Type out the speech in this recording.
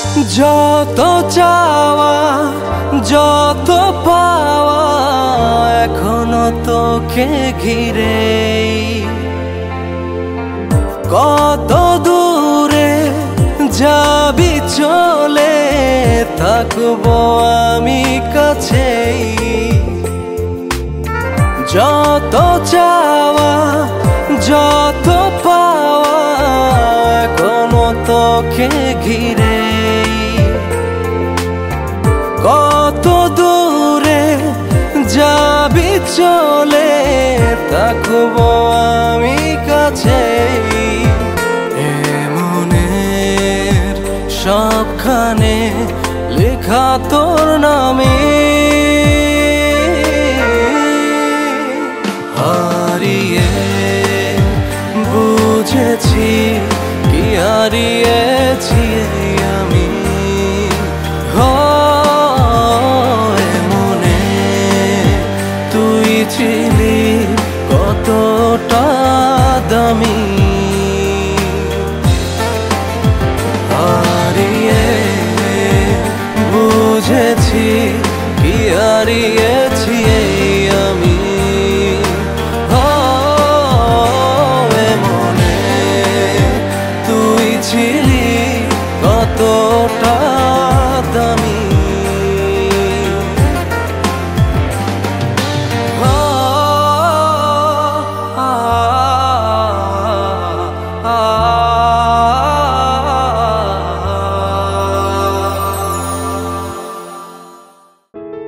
যত চাওয়া যত পাওয়া এখনো তোকে ঘিরে, কত দূরে যাবি চলে থাকবো আমি কাছেই। যত চাওয়া যত পাওয়া এখনো তোকে ঘিরে, কত দূরে যাবি চলে থাকবো আমি কাছেই। মনের সবখানে লেখা তোর নামে, হারিয়ে বুঝেছি কি হারিয়েছি।